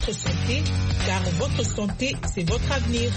Votre santé, car votre santé, c'est votre avenir.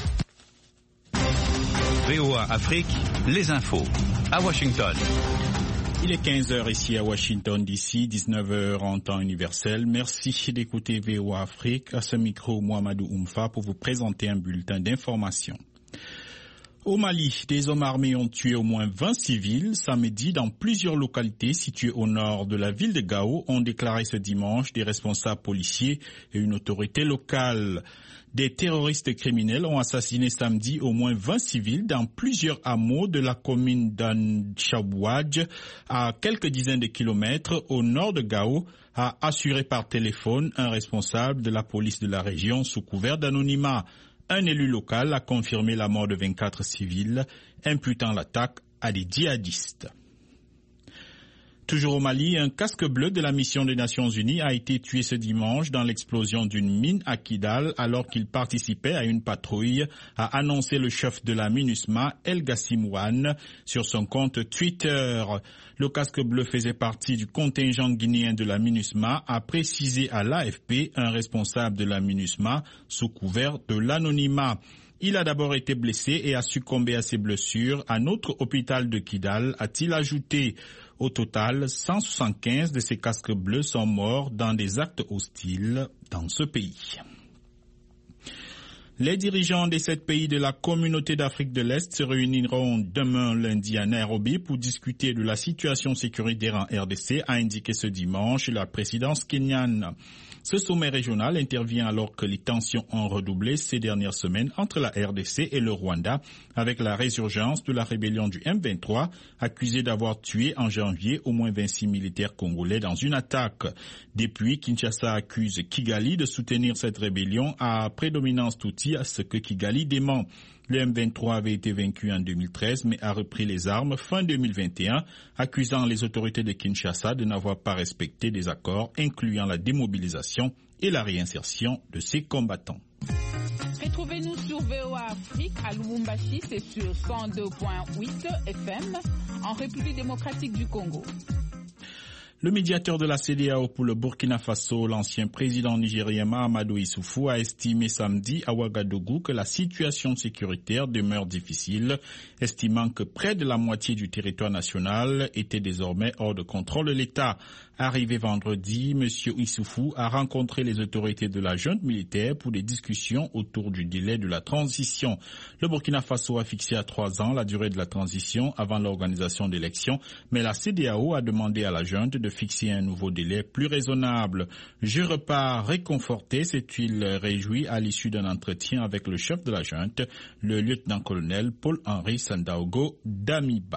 VOA Afrique, les infos, à Washington. Il est 15h ici à Washington DC, 19h en temps universel. Merci d'écouter VOA Afrique. À ce micro, Mohamedou Oumfa pour vous présenter un bulletin d'information. Au Mali, des hommes armés ont tué au moins 20 civils samedi dans plusieurs localités situées au nord de la ville de Gao, ont déclaré ce dimanche des responsables policiers et une autorité locale. Des terroristes criminels ont assassiné samedi au moins 20 civils dans plusieurs hameaux de la commune d'Anchabouadj, à quelques dizaines de kilomètres au nord de Gao, a assuré par téléphone un responsable de la police de la région sous couvert d'anonymat. Un élu local a confirmé la mort de 24 civils, imputant l'attaque à des djihadistes. Toujours au Mali, un casque bleu de la mission des Nations Unies a été tué ce dimanche dans l'explosion d'une mine à Kidal alors qu'il participait à une patrouille, a annoncé le chef de la MINUSMA, El Gassimouane, sur son compte Twitter. Le casque bleu faisait partie du contingent guinéen de la MINUSMA, a précisé à l'AFP un responsable de la MINUSMA sous couvert de l'anonymat. Il a d'abord été blessé et a succombé à ses blessures à notre hôpital de Kidal, a-t-il ajouté. Au total, 175 de ces casques bleus sont morts dans des actes hostiles dans ce pays. Les dirigeants des 7 pays de la communauté d'Afrique de l'Est se réuniront demain lundi à Nairobi pour discuter de la situation sécuritaire en RDC, a indiqué ce dimanche la présidence kenyane. Ce sommet régional intervient alors que les tensions ont redoublé ces dernières semaines entre la RDC et le Rwanda, avec la résurgence de la rébellion du M23, accusée d'avoir tué en janvier au moins 26 militaires congolais dans une attaque. Depuis, Kinshasa accuse Kigali de soutenir cette rébellion à prédominance Tutsi, à ce que Kigali dément. Le M23 avait été vaincu en 2013, mais a repris les armes fin 2021, accusant les autorités de Kinshasa de n'avoir pas respecté des accords incluant la démobilisation et la réinsertion de ses combattants. Retrouvez-nous sur VOA Afrique à Lubumbashi, c'est sur 102.8 FM, en République démocratique du Congo. Le médiateur de la CEDEAO pour le Burkina Faso, l'ancien président nigérien Mahamadou Issoufou, a estimé samedi à Ouagadougou que la situation sécuritaire demeure difficile, estimant que près de la moitié du territoire national était désormais hors de contrôle de l'État. Arrivé vendredi, M. Issoufou a rencontré les autorités de la junte militaire pour des discussions autour du délai de la transition. Le Burkina Faso a fixé à 3 ans la durée de la transition avant l'organisation d'élections, mais la CEDEAO a demandé à la junte de fixer un nouveau délai plus raisonnable. Je repars réconforté, s'est-il réjoui à l'issue d'un entretien avec le chef de la junte, le lieutenant-colonel Paul-Henri Sandaogo Damiba.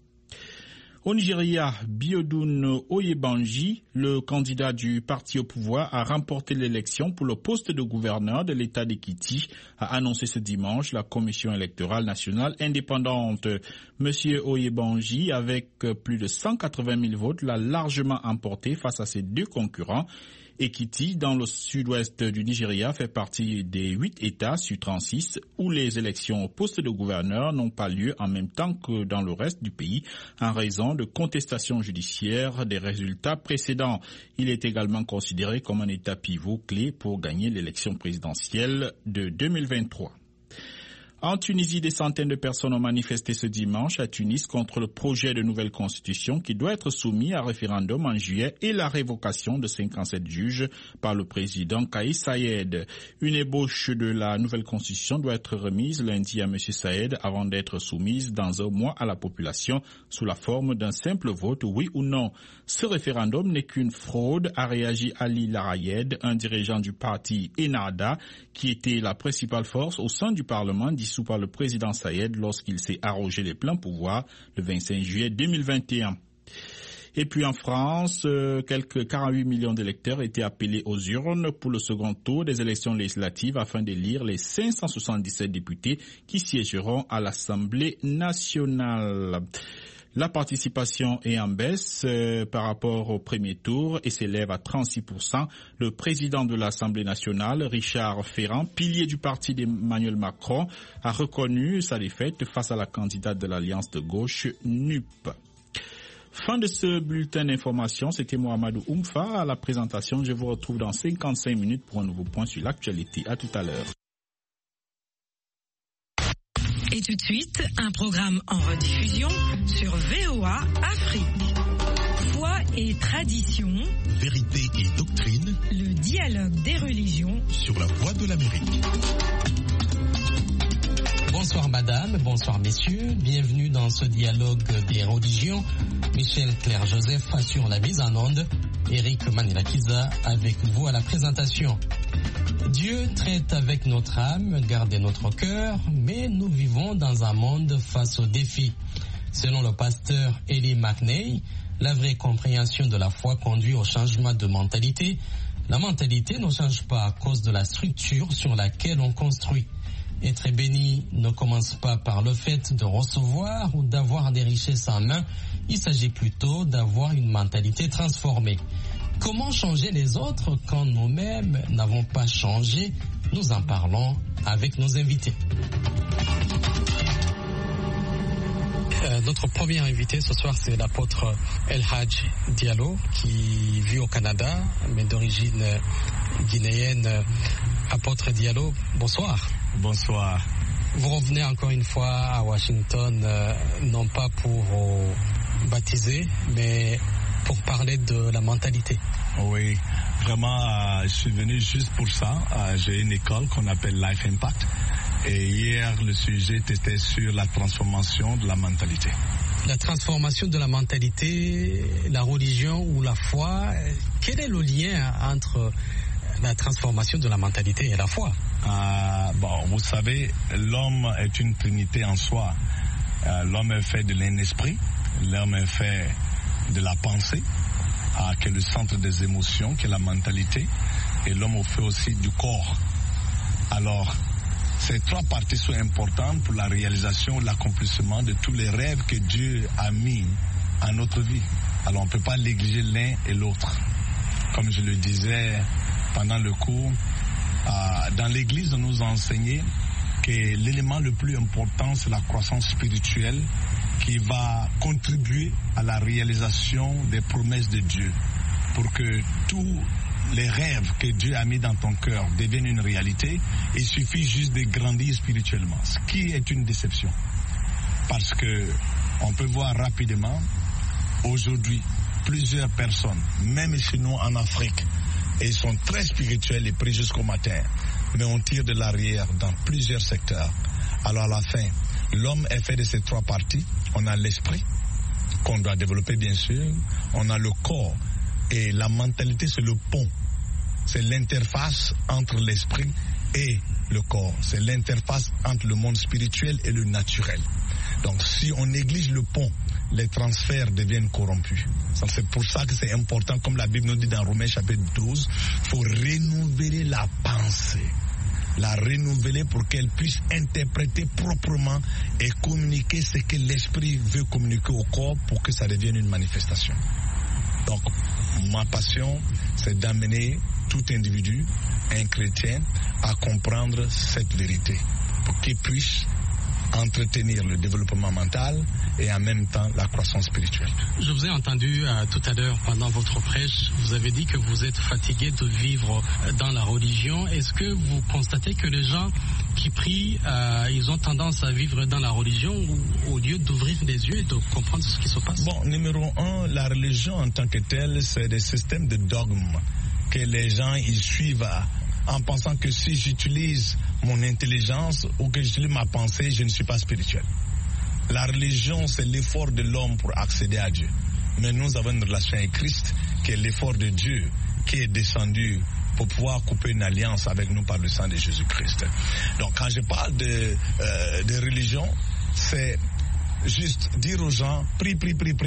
Au Nigeria, Biodun Oyebanji, le candidat du parti au pouvoir, a remporté l'élection pour le poste de gouverneur de l'État d'Ekiti, a annoncé ce dimanche la Commission électorale nationale indépendante. Monsieur Oyebanji, avec plus de 180 000 votes, l'a largement emporté face à ses 2 concurrents. Ekiti, dans le sud-ouest du Nigeria, fait partie des 8 États sur 36 où les élections au poste de gouverneur n'ont pas lieu en même temps que dans le reste du pays en raison de contestations judiciaires des résultats précédents. Il est également considéré comme un État pivot clé pour gagner l'élection présidentielle de 2023. En Tunisie, des centaines de personnes ont manifesté ce dimanche à Tunis contre le projet de nouvelle constitution qui doit être soumis à référendum en juillet et la révocation de 57 juges par le président Kais Saied. Une ébauche de la nouvelle constitution doit être remise lundi à M. Saied avant d'être soumise dans un mois à la population sous la forme d'un simple vote, oui ou non. Ce référendum n'est qu'une fraude, a réagi Ali Larayed, un dirigeant du parti Ennahda, qui était la principale force au sein du Parlement dissous par le président Saied lorsqu'il s'est arrogé les pleins pouvoirs le 25 juillet 2021. Et puis en France, quelques 48 millions d'électeurs étaient appelés aux urnes pour le second tour des élections législatives afin d'élire les 577 députés qui siégeront à l'Assemblée nationale. La participation est en baisse par rapport au premier tour et s'élève à 36%. Le président de l'Assemblée nationale, Richard Ferrand, pilier du parti d'Emmanuel Macron, a reconnu sa défaite face à la candidate de l'Alliance de gauche, NUP. Fin de ce bulletin d'information, c'était Mohamedou Oumfa à la présentation. Je vous retrouve dans 55 minutes pour un nouveau point sur l'actualité. À tout à l'heure. Et tout de suite, un programme en rediffusion sur VOA Afrique. Foi et tradition, vérité et doctrine, le dialogue des religions sur la Voix de l'Amérique. Bonsoir madame, bonsoir messieurs, bienvenue dans ce dialogue des religions. Michel Claire-Joseph assure la mise en onde, Eric Manilakiza avec vous à la présentation. Dieu traite avec notre âme, garde notre cœur, mais nous vivons dans un monde face aux défis. Selon le pasteur Eli McNay, la vraie compréhension de la foi conduit au changement de mentalité. La mentalité ne change pas à cause de la structure sur laquelle on construit. Être béni ne commence pas par le fait de recevoir ou d'avoir des richesses en main. Il s'agit plutôt d'avoir une mentalité transformée. Comment changer les autres quand nous-mêmes n'avons pas changé? Nous en parlons avec nos invités. Notre premier invité ce soir, c'est l'apôtre El Hadj Diallo, qui vit au Canada, mais d'origine guinéenne. Apôtre Diallo, bonsoir. Bonsoir. Vous revenez encore une fois à Washington, non pas pour baptiser, mais pour parler de la mentalité. Oui, vraiment, je suis venu juste pour ça. J'ai une école qu'on appelle Life Impact. Et hier, le sujet était sur la transformation de la mentalité. La transformation de la mentalité, la religion ou la foi, quel est le lien entre la transformation de la mentalité et la foi? Vous savez, l'homme est une trinité en soi. L'homme est fait de l'esprit, l'homme est fait de la pensée, qui est le centre des émotions, qui est la mentalité, et l'homme est fait aussi du corps. Alors, ces trois parties sont importantes pour la réalisation, l'accomplissement de tous les rêves que Dieu a mis en notre vie. Alors on ne peut pas négliger l'un et l'autre. Comme je le disais pendant le cours, dans l'église on nous a enseigné que l'élément le plus important c'est la croissance spirituelle qui va contribuer à la réalisation des promesses de Dieu pour que tous les rêves que Dieu a mis dans ton cœur deviennent une réalité. Il suffit juste de grandir spirituellement, ce qui est une déception. Parce que on peut voir rapidement, aujourd'hui, plusieurs personnes, même chez nous en Afrique, et ils sont très spirituels et prient jusqu'au matin, mais on tire de l'arrière dans plusieurs secteurs. Alors à la fin, l'homme est fait de ces trois parties. On a l'esprit, qu'on doit développer bien sûr, on a le corps, et la mentalité, c'est le pont. C'est l'interface entre l'esprit et le corps. C'est l'interface entre le monde spirituel et le naturel. Donc, si on néglige le pont, les transferts deviennent corrompus. Donc, c'est pour ça que c'est important, comme la Bible nous dit dans Romains chapitre 12, il faut renouveler la pensée. La renouveler pour qu'elle puisse interpréter proprement et communiquer ce que l'esprit veut communiquer au corps pour que ça devienne une manifestation. Donc, ma passion, c'est d'amener tout individu, un chrétien, à comprendre cette vérité pour qu'il puisse entretenir le développement mental et en même temps la croissance spirituelle. Je vous ai entendu tout à l'heure pendant votre prêche, vous avez dit que vous êtes fatigué de vivre dans la religion. Est-ce que vous constatez que les gens qui prient, ils ont tendance à vivre dans la religion au lieu d'ouvrir les yeux et de comprendre ce qui se passe? Bon, numéro un, la religion en tant que telle, c'est des systèmes de dogmes que les gens ils suivent en pensant que si j'utilise mon intelligence ou que j'utilise ma pensée, je ne suis pas spirituel. La religion, c'est l'effort de l'homme pour accéder à Dieu. Mais nous avons une relation avec Christ, qui est l'effort de Dieu, qui est descendu pour pouvoir couper une alliance avec nous par le sang de Jésus-Christ. Donc quand je parle de religion, c'est juste dire aux gens, prie,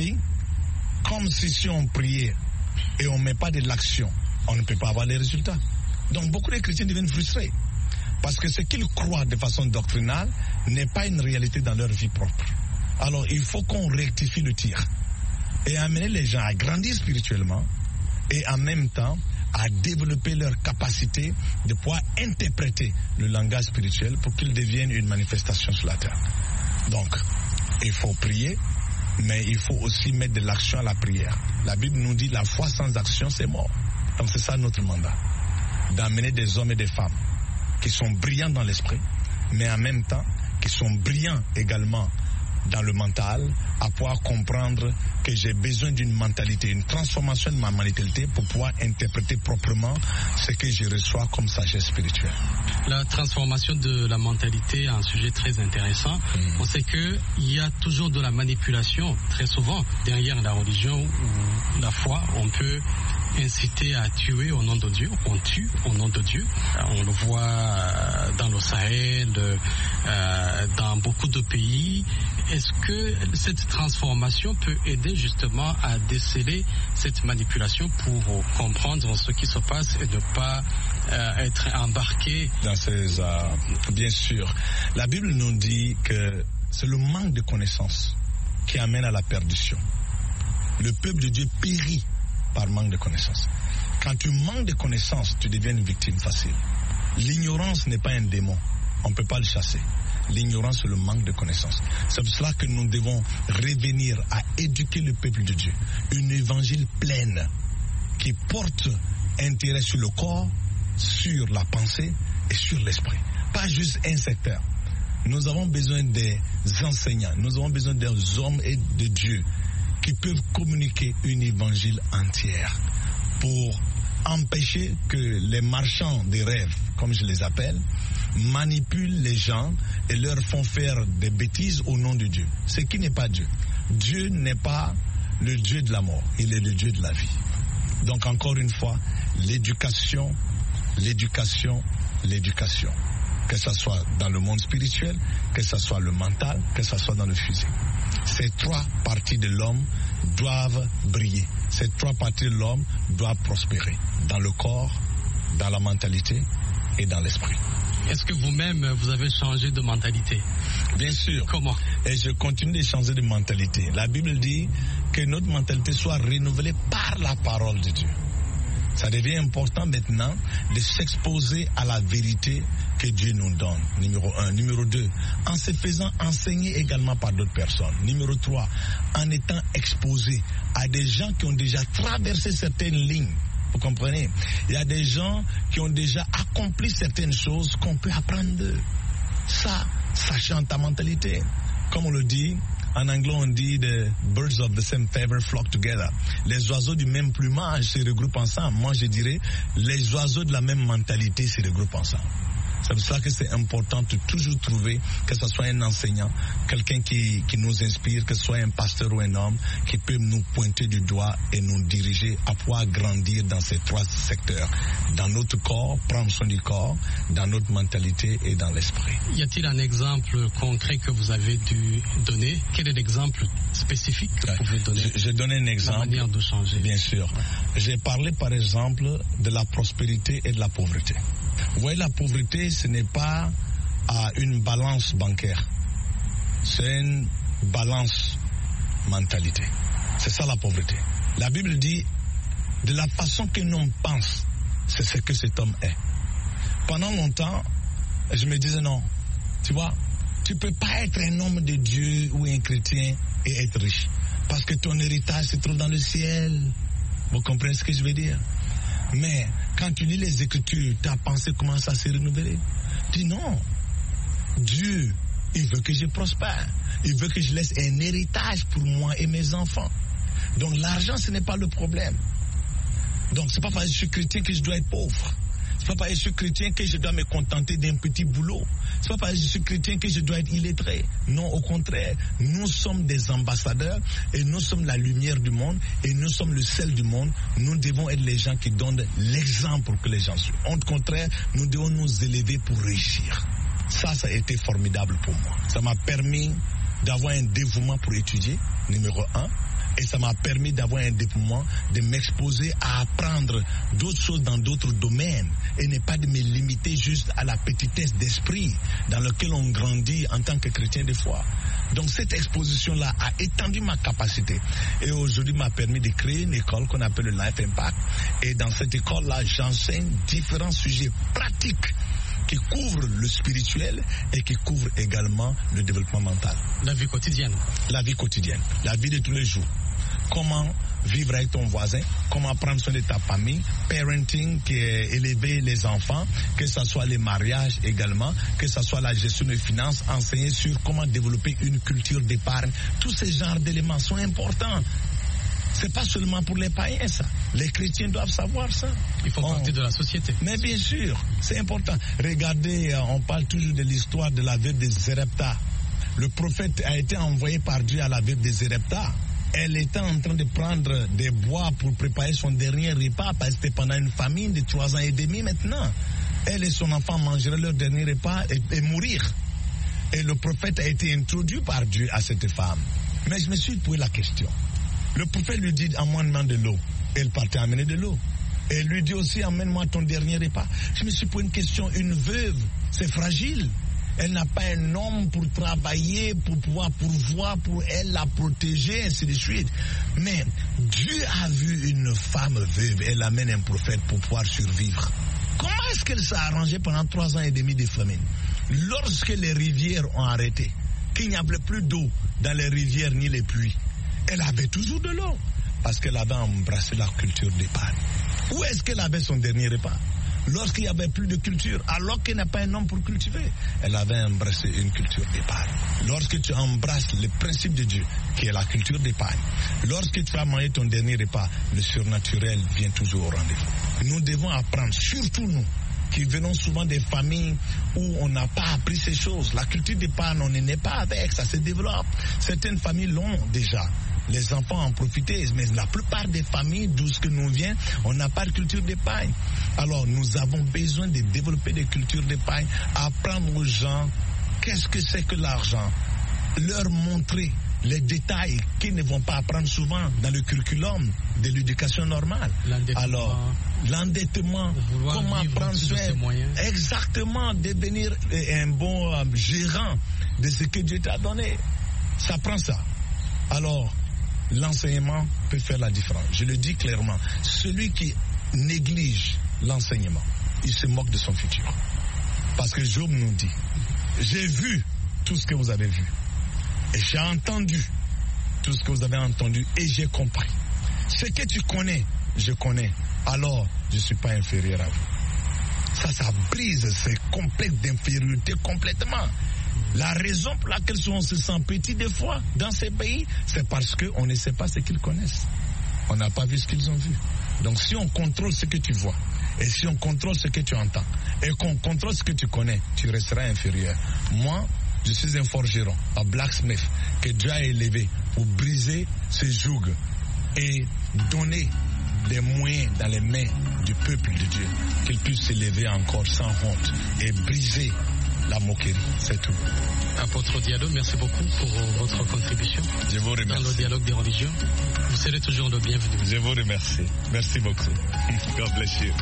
comme si on priait et on ne met pas de l'action, on ne peut pas avoir les résultats. Donc beaucoup de chrétiens deviennent frustrés parce que ce qu'ils croient de façon doctrinale n'est pas une réalité dans leur vie propre. Alors il faut qu'on rectifie le tir et amener les gens à grandir spirituellement et en même temps à développer leur capacité de pouvoir interpréter le langage spirituel pour qu'il devienne une manifestation sur la terre. Donc il faut prier, mais il faut aussi mettre de l'action à la prière. La Bible nous dit la foi sans action, c'est mort. Donc c'est ça notre mandat, d'amener des hommes et des femmes qui sont brillants dans l'esprit, mais en même temps qui sont brillants également dans le mental, à pouvoir comprendre que j'ai besoin d'une mentalité, une transformation de ma mentalité pour pouvoir interpréter proprement ce que je reçois comme sagesse spirituelle. La transformation de la mentalité est un sujet très intéressant. On sait qu'il y a toujours de la manipulation, très souvent, derrière la religion ou la foi. On peut inciter à tuer au nom de Dieu, on tue au nom de Dieu. On le voit dans le Sahel, dans beaucoup de pays. Est-ce que cette transformation peut aider justement à déceler cette manipulation pour comprendre ce qui se passe et ne pas être embarqué dans ces... bien sûr. La Bible nous dit que c'est le manque de connaissances qui amène à la perdition. Le peuple de Dieu périt par manque de connaissances. Quand tu manques de connaissances, tu deviens une victime facile. L'ignorance n'est pas un démon. On ne peut pas le chasser. L'ignorance, c'est le manque de connaissances. C'est pour cela que nous devons revenir à éduquer le peuple de Dieu. Une évangile pleine qui porte intérêt sur le corps, sur la pensée et sur l'esprit. Pas juste un secteur. Nous avons besoin des enseignants, nous avons besoin des hommes et de Dieu qui peuvent communiquer une évangile entière pour empêcher que les marchands des rêves, comme je les appelle, manipulent les gens et leur font faire des bêtises au nom de Dieu. Ce qui n'est pas Dieu. Dieu n'est pas le Dieu de la mort, il est le Dieu de la vie. Donc encore une fois, l'éducation, l'éducation, l'éducation. Que ce soit dans le monde spirituel, que ce soit le mental, que ce soit dans le physique. Ces trois parties de l'homme doivent briller. Ces trois parties de l'homme doivent prospérer. Dans le corps, dans la mentalité et dans l'esprit. Est-ce que vous-même, vous avez changé de mentalité? Bien sûr. Comment? Et je continue de changer de mentalité. La Bible dit que notre mentalité soit renouvelée par la parole de Dieu. Ça devient important maintenant de s'exposer à la vérité que Dieu nous donne. Numéro 1. Numéro 2, en se faisant enseigner également par d'autres personnes. Numéro 3, en étant exposé à des gens qui ont déjà traversé certaines lignes. Vous comprenez? Il y a des gens qui ont déjà accompli certaines choses qu'on peut apprendre d'eux. Ça change ta mentalité. Comme on le dit, en anglais on dit the birds of the same feather flock together. Les oiseaux du même plumage se regroupent ensemble. Moi je dirais, les oiseaux de la même mentalité se regroupent ensemble. C'est pour ça que c'est important de toujours trouver, que ce soit un enseignant, quelqu'un qui nous inspire, que ce soit un pasteur ou un homme, qui peut nous pointer du doigt et nous diriger à pouvoir grandir dans ces trois secteurs. Dans notre corps, prendre soin du corps, dans notre mentalité et dans l'esprit. Y a-t-il un exemple concret que vous avez dû donner? Quel est l'exemple spécifique que vous pouvez donner? Je donne un exemple. La manière de changer. Bien sûr. J'ai parlé par exemple de la prospérité et de la pauvreté. Vous voyez, la pauvreté, ce n'est pas une balance bancaire. C'est une balance mentalité. C'est ça la pauvreté. La Bible dit, de la façon qu'un homme pense, c'est ce que cet homme est. Pendant longtemps, je me disais non, tu vois, tu ne peux pas être un homme de Dieu ou un chrétien et être riche. Parce que ton héritage se trouve dans le ciel. Vous comprenez ce que je veux dire? Mais quand tu lis les Écritures, ta pensée commence à se renouveler. Tu dis non, Dieu, il veut que je prospère. Il veut que je laisse un héritage pour moi et mes enfants. Donc l'argent, ce n'est pas le problème. Donc c'est pas parce que je suis chrétien que je dois être pauvre. C'est pas parce que je suis chrétien que je dois me contenter d'un petit boulot. C'est pas parce que je suis chrétien que je dois être illettré. Non, au contraire, nous sommes des ambassadeurs et nous sommes la lumière du monde et nous sommes le sel du monde. Nous devons être les gens qui donnent l'exemple pour que les gens suivent. Au contraire, nous devons nous élever pour réussir. Ça a été formidable pour moi. Ça m'a permis d'avoir un dévouement pour étudier, numéro 1. Et ça m'a permis d'avoir un dévouement, de m'exposer à apprendre d'autres choses dans d'autres domaines et ne pas de me limiter juste à la petitesse d'esprit dans laquelle on grandit en tant que chrétien de foi. Donc cette exposition-là a étendu ma capacité et aujourd'hui m'a permis de créer une école qu'on appelle le Life Impact. Et dans cette école-là, j'enseigne différents sujets pratiques qui couvre le spirituel et qui couvre également le développement mental. La vie quotidienne. La vie quotidienne, la vie de tous les jours. Comment vivre avec ton voisin, comment prendre soin de ta famille, parenting, qui est élever les enfants, que ce soit les mariages également, que ce soit la gestion des finances, enseigner sur comment développer une culture d'épargne. Tous ces genres d'éléments sont importants. C'est pas seulement pour les païens, ça. Les chrétiens doivent savoir ça. Il faut partie de la société. Mais bien sûr, c'est important. Regardez, on parle toujours de l'histoire de la veuve de Zérepta. Le prophète a été envoyé par Dieu à la veuve de Zérepta. Elle était en train de prendre des bois pour préparer son dernier repas, parce que c'était pendant une famine de 3 ans et demi maintenant. Elle et son enfant mangeraient leur dernier repas et mourir. Et le prophète a été introduit par Dieu à cette femme. Mais je me suis posé la question. Le prophète lui dit, emmène-moi de l'eau. Elle partait amener de l'eau. Et elle lui dit aussi, emmène-moi ton dernier repas. Je me suis posé une question. Une veuve, c'est fragile. Elle n'a pas un homme pour travailler, pour pouvoir pourvoir, pour elle la protéger, ainsi de suite. Mais Dieu a vu une femme veuve, elle amène un prophète pour pouvoir survivre. Comment est-ce qu'elle s'est arrangée pendant 3 ans et demi de famine? Lorsque les rivières ont arrêté, qu'il n'y avait plus d'eau dans les rivières ni les puits, elle avait toujours de l'eau, parce qu'elle avait embrassé la culture d'épargne. Où est-ce qu'elle avait son dernier repas? Lorsqu'il n'y avait plus de culture, alors qu'elle n'a pas un homme pour cultiver, elle avait embrassé une culture d'épargne. Lorsque tu embrasses le principe de Dieu, qui est la culture d'épargne, lorsque tu as mangé ton dernier repas, le surnaturel vient toujours au rendez-vous. Nous devons apprendre, surtout nous, qui venons souvent des familles où on n'a pas appris ces choses. La culture d'épargne, on n'est pas avec, ça se développe. Certaines familles l'ont déjà. Les enfants en profitaient, mais la plupart des familles d'où ce que nous vient, on n'a pas de culture d'épargne. Alors nous avons besoin de développer des cultures d'épargne, apprendre aux gens qu'est-ce que c'est que l'argent, leur montrer les détails qu'ils ne vont pas apprendre souvent dans le curriculum de l'éducation normale. Alors, l'endettement, comment prendre soin, exactement, devenir un bon gérant de ce que Dieu t'a donné. Ça prend ça. Alors, l'enseignement peut faire la différence. Je le dis clairement. Celui qui néglige l'enseignement, il se moque de son futur. Parce que Job nous dit, j'ai vu tout ce que vous avez vu. Et j'ai entendu tout ce que vous avez entendu et j'ai compris. Ce que tu connais, je connais. Alors, je ne suis pas inférieur à vous. Ça brise ces complexes d'infériorité complètement. La raison pour laquelle on se sent petit des fois dans ces pays, c'est parce qu'on ne sait pas ce qu'ils connaissent. On n'a pas vu ce qu'ils ont vu. Donc si on contrôle ce que tu vois, et si on contrôle ce que tu entends, et qu'on contrôle ce que tu connais, tu resteras inférieur. Moi, je suis un forgeron, un blacksmith, que Dieu a élevé pour briser ce joug et donner des moyens dans les mains du peuple de Dieu, qu'il puisse s'élever encore sans honte et briser la moquerie, c'est tout. Apôtre Diado, merci beaucoup pour votre contribution. Je vous remercie. Dans le dialogue des religions, vous serez toujours le bienvenu. Je vous remercie. Merci beaucoup. God bless you.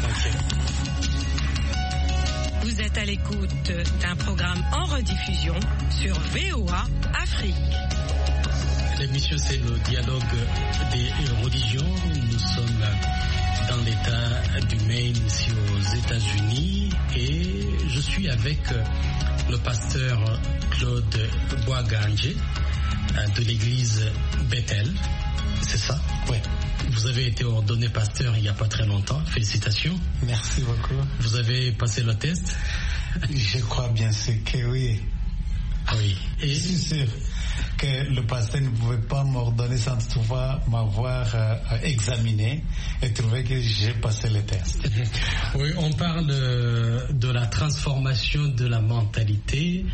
Vous êtes à l'écoute d'un programme en rediffusion sur VOA Afrique. L'émission, c'est le dialogue des religions. Nous sommes dans l'État du Maine, ici aux États-Unis, et je suis avec le pasteur Claude Boaganje de l'église Bethel. C'est ça? Oui. Vous avez été ordonné pasteur il n'y a pas très longtemps. Félicitations. Merci beaucoup. Vous avez passé le test? Je crois bien sûr que oui. Oui. Et je suis sûr que le pasteur ne pouvait pas m'ordonner sans toutefois m'avoir examiné et trouver que j'ai passé le test. Oui, on parle de la transformation de la mentalité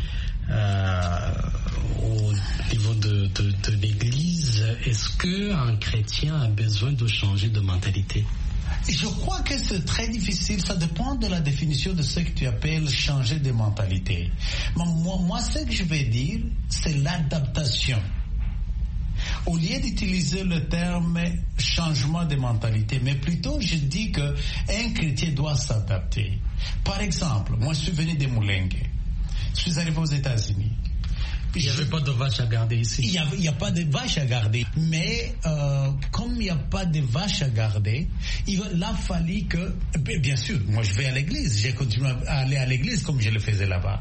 au niveau de l'Église. Est-ce qu'un chrétien a besoin de changer de mentalité? Je crois que c'est très difficile. Ça dépend de la définition de ce que tu appelles changer de mentalité. Moi, ce que je vais dire, c'est l'adaptation. Au lieu d'utiliser le terme changement de mentalité, mais plutôt je dis qu'un chrétien doit s'adapter. Par exemple, moi je suis venu de Moulengue. Je suis arrivé aux États-Unis. Il n'y avait pas de vache à garder ici. Il n'y a pas de vache à garder. Mais comme il n'y a pas de vache à garder, il a fallu que... Bien sûr, moi je vais à l'église. J'ai continué à aller à l'église comme je le faisais là-bas.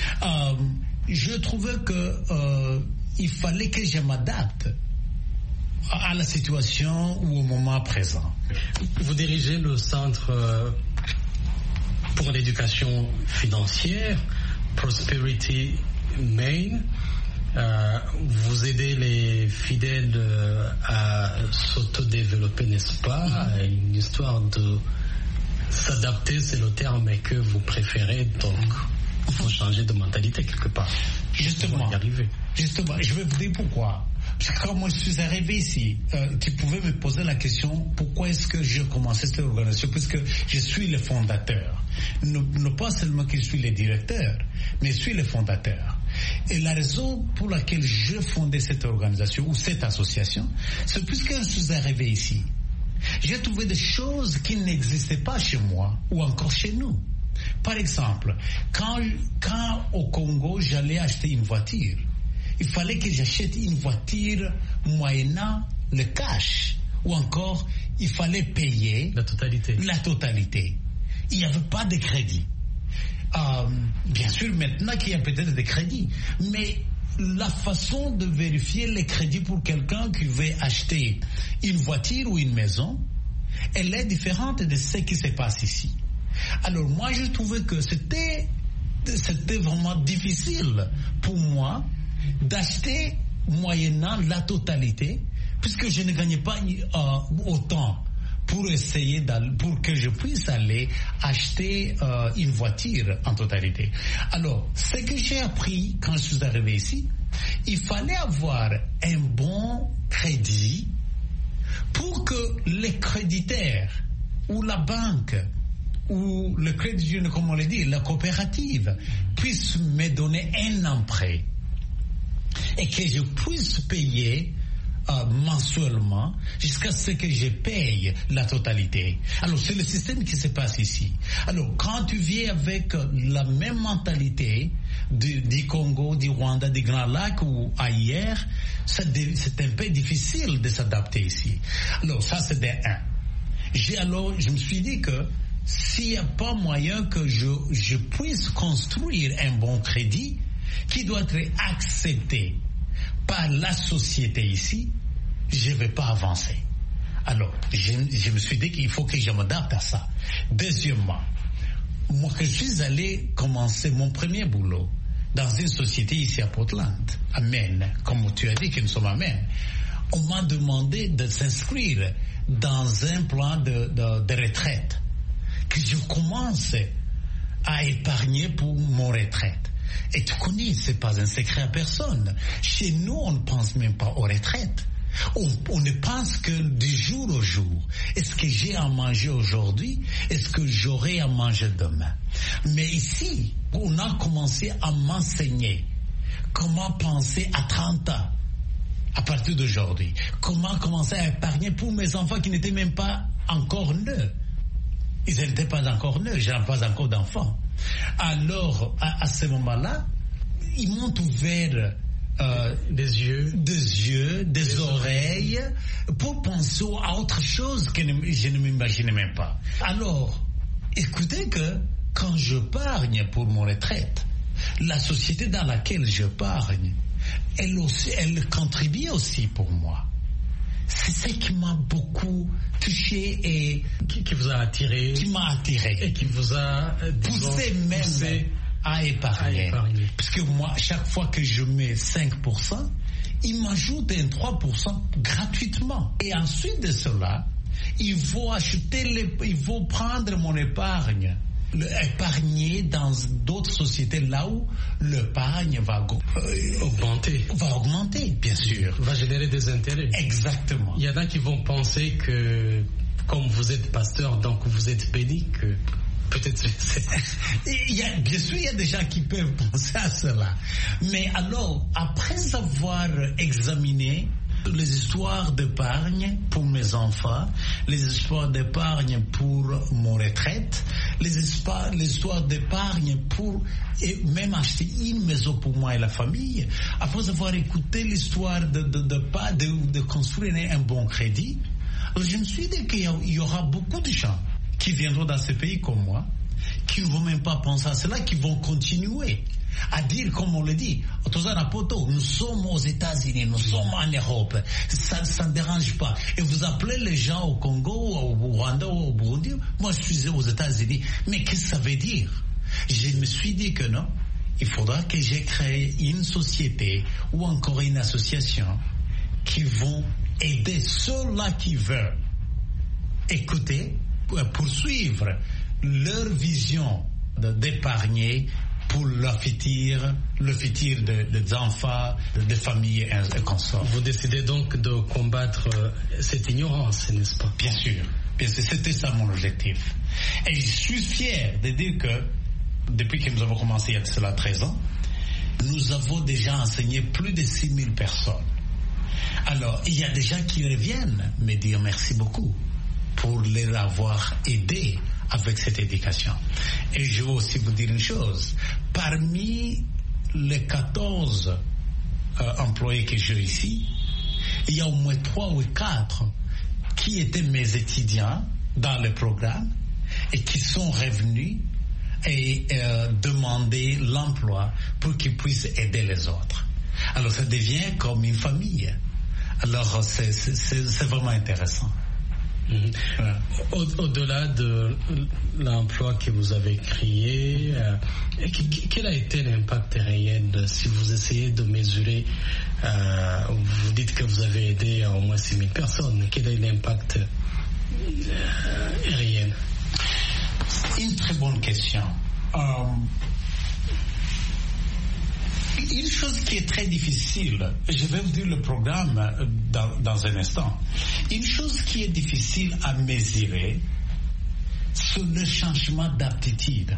Je trouvais que il fallait que je m'adapte à la situation ou au moment présent. Vous dirigez le centre pour l'éducation financière, Prosperity Main. Vous aidez les fidèles à s'autodévelopper, n'est-ce pas? Une histoire de s'adapter, c'est le terme que vous préférez, donc il faut changer de mentalité quelque part. Justement, je vais vous dire pourquoi. Parce que quand moi je suis arrivé ici, tu pouvais me poser la question pourquoi est-ce que j'ai commencé cette organisation, puisque je suis le fondateur. Non pas seulement que je suis le directeur, mais je suis le fondateur. Et la raison pour laquelle je fondais cette organisation ou cette association, c'est puisque je suis arrivé ici. J'ai trouvé des choses qui n'existaient pas chez moi ou encore chez nous. Par exemple, quand au Congo j'allais acheter une voiture, il fallait que j'achète une voiture moyennant le cash, ou encore il fallait payer la totalité. Il n'y avait pas de crédit. Bien sûr, maintenant qu'il y a peut-être des crédits, mais la façon de vérifier les crédits pour quelqu'un qui veut acheter une voiture ou une maison, elle est différente de ce qui se passe ici. Alors moi, je trouvais que c'était vraiment difficile pour moi d'acheter moyennant la totalité, puisque je ne gagnais pas autant pour que je puisse aller acheter une voiture en totalité. Alors, ce que j'ai appris quand je suis arrivé ici, il fallait avoir un bon crédit pour que les créditeurs ou la banque ou le crédit, comme on le dit, la coopérative puisse me donner un emprunt et que je puisse payer mensuellement jusqu'à ce que je paye la totalité. Alors c'est le système qui se passe ici. Alors quand tu viens avec la même mentalité du Congo, du Rwanda, du Grand Lac ou ailleurs, c'est un peu difficile de s'adapter ici. Alors ça c'est de un. Je me suis dit que s'il n'y a pas moyen que je puisse construire un bon crédit qui doit être accepté par la société ici, je ne vais pas avancer. Alors, je me suis dit qu'il faut que je m'adapte à ça. Deuxièmement, moi que je suis allé commencer mon premier boulot dans une société ici à Portland, à Maine, comme tu as dit que nous sommes à Maine, on m'a demandé de s'inscrire dans un plan de retraite, que je commence à épargner pour mon retraite. Et tu connais, c'est pas un secret à personne. Chez nous, on ne pense même pas aux retraites. On ne pense que du jour au jour. Est-ce que j'ai à manger aujourd'hui? Est-ce que j'aurai à manger demain? Mais ici, on a commencé à m'enseigner comment penser à 30 ans, à partir d'aujourd'hui. Comment commencer à épargner pour mes enfants qui n'étaient même pas encore nés. Ils n'étaient pas encore nés, je n'ai pas encore d'enfants. Alors, à ce moment-là, ils m'ont ouvert des yeux, des oreilles, pour penser à autre chose que je ne m'imaginais même pas. Alors, écoutez que quand je pargne pour mon retraite, la société dans laquelle je pargne, elle contribue aussi pour moi. C'est ça qui m'a beaucoup touché et qui vous a attiré, qui m'a attiré et qui vous a poussé à épargner. Parce que moi, chaque fois que je mets 5%, il m'ajoute un 3% gratuitement. Et ensuite de cela, il faut prendre mon épargne, épargner dans d'autres sociétés là où l'épargne va augmenter, bien sûr. Va générer des intérêts. Exactement. Il y en a qui vont penser que, comme vous êtes pasteur, donc vous êtes béni, que peut-être bien sûr, il y a des gens qui peuvent penser à cela. Mais alors, après avoir examiné Les histoires d'épargne pour mes enfants, les histoires d'épargne pour mon retraite, les histoires d'épargne pour même acheter une maison pour moi et la famille. Après avoir écouté l'histoire de construire un bon crédit, je me suis dit qu'il y aura beaucoup de gens qui viendront dans ce pays comme moi, qui ne vont même pas penser à cela, qui vont continuer à dire, comme on le dit, nous sommes aux États-Unis, nous sommes en Europe, ça ne dérange pas. Et vous appelez les gens au Congo, au Rwanda, au Burundi, moi je suis aux États-Unis. Mais qu'est-ce que ça veut dire? Je me suis dit que non, il faudra que j'ai créé une société ou encore une association qui vont aider ceux-là qui veulent écouter, poursuivre leur vision d'épargner pour le futur des enfants, des familles et consorts. Vous décidez donc de combattre cette ignorance, n'est-ce pas? Bien sûr, c'était ça mon objectif. Et je suis fier de dire que depuis que nous avons commencé il y a cela 13 ans, nous avons déjà enseigné plus de 6000 personnes. Alors, il y a des gens qui reviennent me dire merci beaucoup pour les avoir aidés avec cette éducation. Et je veux aussi vous dire une chose. Parmi les 14 employés que j'ai ici, il y a au moins 3 ou 4 qui étaient mes étudiants dans le programme et qui sont revenus et demander l'emploi pour qu'ils puissent aider les autres. Alors ça devient comme une famille. Alors c'est vraiment intéressant. Au-delà de l'emploi que vous avez créé, quel a été l'impact réel si vous essayez de mesurer? Vous dites que vous avez aidé au moins 6000 personnes. Quel est l'impact réel? Une très bonne question. Une chose qui est très difficile, je vais vous dire le programme dans un instant. Une chose qui est difficile à mesurer, c'est le changement d'aptitude.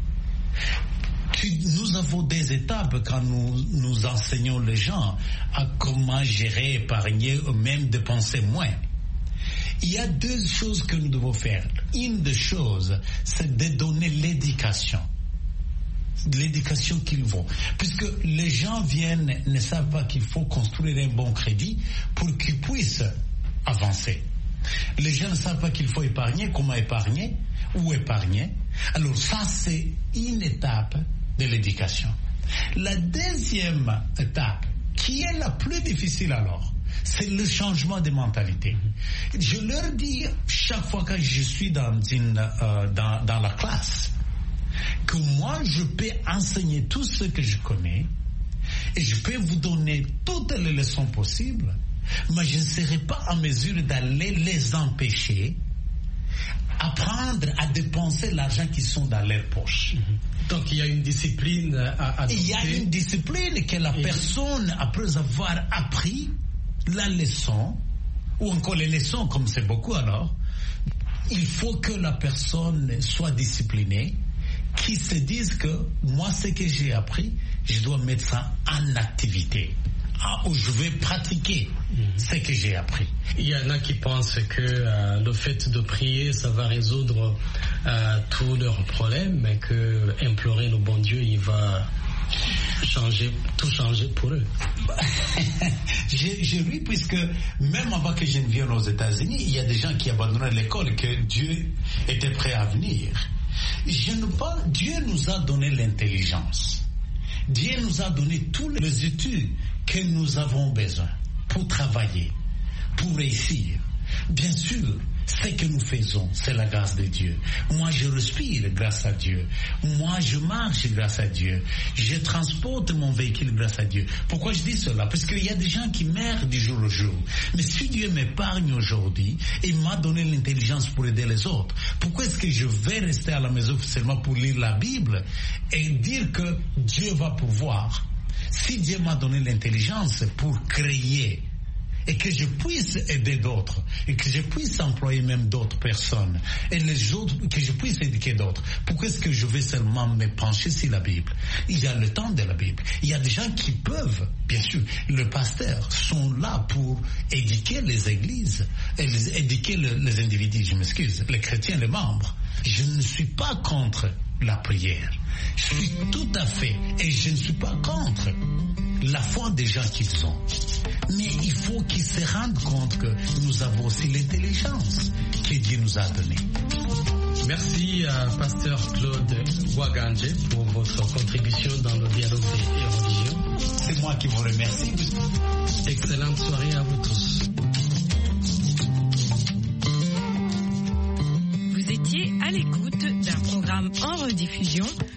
Nous avons des étapes quand nous enseignons les gens à comment gérer, épargner ou même dépenser moins. Il y a 2 choses que nous devons faire. Une des choses, c'est de donner l'éducation qu'ils vont. Puisque les gens viennent, ne savent pas qu'il faut construire un bon crédit pour qu'ils puissent avancer. Les gens ne savent pas qu'il faut épargner, comment épargner, où épargner. Alors ça, c'est une étape de l'éducation. La deuxième étape, qui est la plus difficile alors, c'est le changement de mentalité. Je leur dis chaque fois que je suis dans la classe, que moi je peux enseigner tout ce que je connais et je peux vous donner toutes les leçons possibles, mais je ne serai pas en mesure d'aller les empêcher apprendre à dépenser l'argent qui sont dans leurs poches. Donc il y a une discipline à adopter. Il y a une discipline que la personne, après avoir appris la leçon, ou encore les leçons comme c'est beaucoup alors, il faut que la personne soit disciplinée, qui se disent que moi, ce que j'ai appris, je dois mettre ça en activité. Où je vais pratiquer ce que j'ai appris. Il y en a qui pensent que le fait de prier, ça va résoudre tous leurs problèmes, mais que implorer le bon Dieu, il va tout changer pour eux. Je ris puisque même avant que je ne vienne aux États-Unis, il y a des gens qui abandonnaient l'école, que Dieu était prêt à venir. Dieu nous a donné l'intelligence. Dieu nous a donné tous les études que nous avons besoin pour travailler, pour réussir. Bien sûr, ce que nous faisons, c'est la grâce de Dieu. Moi, je respire grâce à Dieu. Moi, je marche grâce à Dieu. Je transporte mon véhicule grâce à Dieu. Pourquoi je dis cela? Parce qu'il y a des gens qui meurent du jour au jour. Mais si Dieu m'épargne aujourd'hui et m'a donné l'intelligence pour aider les autres, pourquoi est-ce que je vais rester à la maison seulement pour lire la Bible et dire que Dieu va pouvoir? Si Dieu m'a donné l'intelligence pour créer et que je puisse aider d'autres, et que je puisse employer même d'autres personnes, et les autres, que je puisse éduquer d'autres. Pourquoi est-ce que je vais seulement me pencher sur la Bible? Il y a le temps de la Bible. Il y a des gens qui peuvent, bien sûr, les pasteurs sont là pour éduquer les églises, et éduquer les individus, je m'excuse, les chrétiens, les membres. Je ne suis pas contre la prière. Je suis tout à fait, et je ne suis pas contre la foi des gens qu'ils ont. Mais il faut qu'ils se rendent compte que nous avons aussi l'intelligence que Dieu nous a donnée. Merci à Pasteur Claude Waganje pour votre contribution dans le dialogue des religions. C'est moi qui vous remercie. Excellente soirée à vous tous. Vous étiez à l'écoute d'un programme en rediffusion